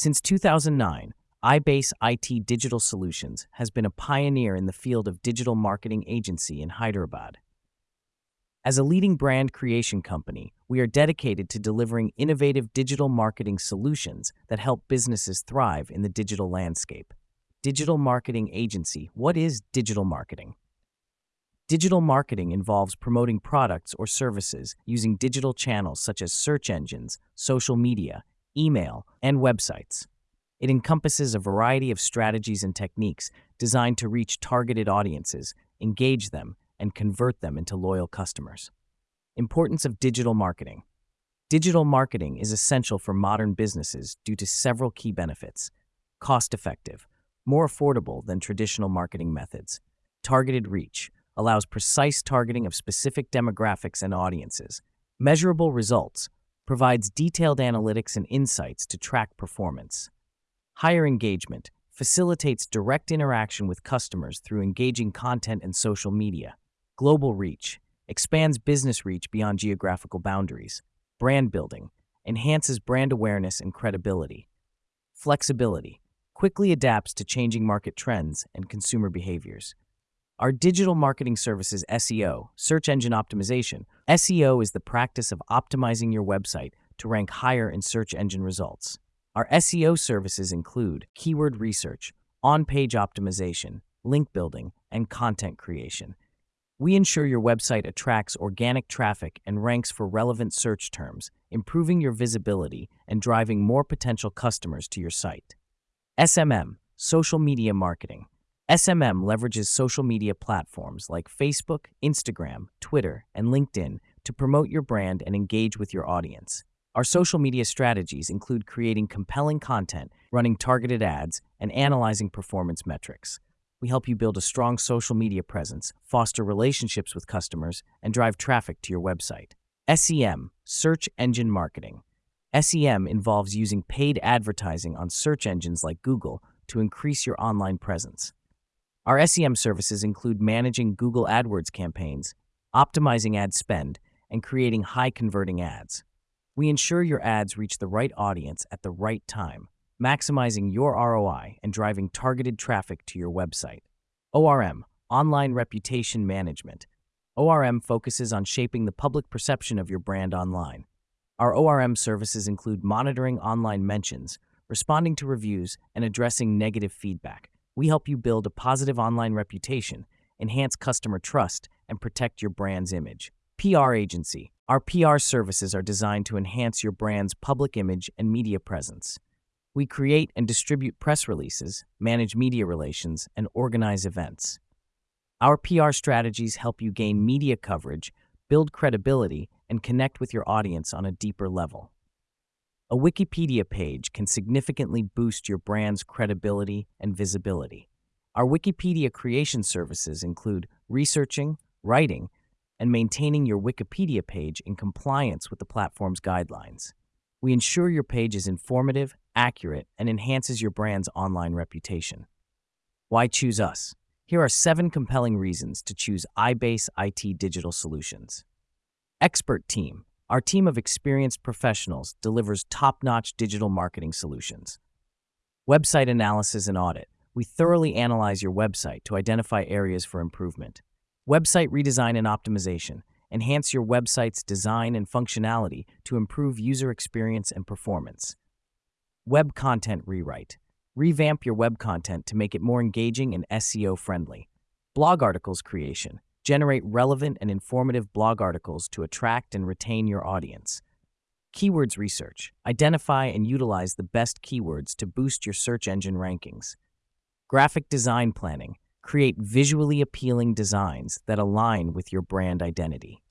Since 2009, iBase IT Digital Solutions has been a pioneer in the field of digital marketing agency in Hyderabad. As a leading brand creation company, we are dedicated to delivering innovative digital marketing solutions that help businesses thrive in the digital landscape. Digital marketing agency. What is digital marketing? Digital marketing involves promoting products or services using digital channels such as search engines, social media, email, and websites. It encompasses a variety of strategies and techniques designed to reach targeted audiences, engage them, and convert them into loyal customers. Importance of digital marketing. Digital marketing is essential for modern businesses due to several key benefits. Cost-effective, more affordable than traditional marketing methods. Targeted reach, allows precise targeting of specific demographics and audiences. Measurable results, provides detailed analytics and insights to track performance. Higher engagement, facilitates direct interaction with customers through engaging content and social media. Global reach, expands business reach beyond geographical boundaries. Brand building, enhances brand awareness and credibility. Flexibility, quickly adapts to changing market trends and consumer behaviors. Our digital marketing services SEO, search engine optimization. SEO is the practice of optimizing your website to rank higher in search engine results. Our SEO services include keyword research, on-page optimization, link building, and content creation. We ensure your website attracts organic traffic and ranks for relevant search terms, improving your visibility and driving more potential customers to your site. SMM, social media marketing. SMM leverages social media platforms like Facebook, Instagram, Twitter, and LinkedIn to promote your brand and engage with your audience. Our social media strategies include creating compelling content, running targeted ads, and analyzing performance metrics. We help you build a strong social media presence, foster relationships with customers, and drive traffic to your website. SEM, search engine marketing. SEM involves using paid advertising on search engines like Google to increase your online presence. Our SEM services include managing Google AdWords campaigns, optimizing ad spend, and creating high-converting ads. We ensure your ads reach the right audience at the right time, maximizing your ROI and driving targeted traffic to your website. ORM, online reputation management. ORM focuses on shaping the public perception of your brand online. Our ORM services include monitoring online mentions, responding to reviews, and addressing negative feedback. We help you build a positive online reputation, enhance customer trust, and protect your brand's image. PR agency. Our PR services are designed to enhance your brand's public image and media presence. We create and distribute press releases, manage media relations, and organize events. Our PR strategies help you gain media coverage, build credibility, and connect with your audience on a deeper level. A Wikipedia page can significantly boost your brand's credibility and visibility. Our Wikipedia creation services include researching, writing, and maintaining your Wikipedia page in compliance with the platform's guidelines. We ensure your page is informative, accurate, and enhances your brand's online reputation. Why choose us? Here are 7 compelling reasons to choose iBase IT Digital Solutions. Expert team. Our team of experienced professionals delivers top-notch digital marketing solutions. Website analysis and audit. We thoroughly analyze your website to identify areas for improvement. Website redesign and optimization. Enhance your website's design and functionality to improve user experience and performance. Web content rewrite. Revamp your web content to make it more engaging and SEO-friendly. Blog articles creation. Generate relevant and informative blog articles to attract and retain your audience. Keywords research. Identify and utilize the best keywords to boost your search engine rankings. Graphic design planning. Create visually appealing designs that align with your brand identity.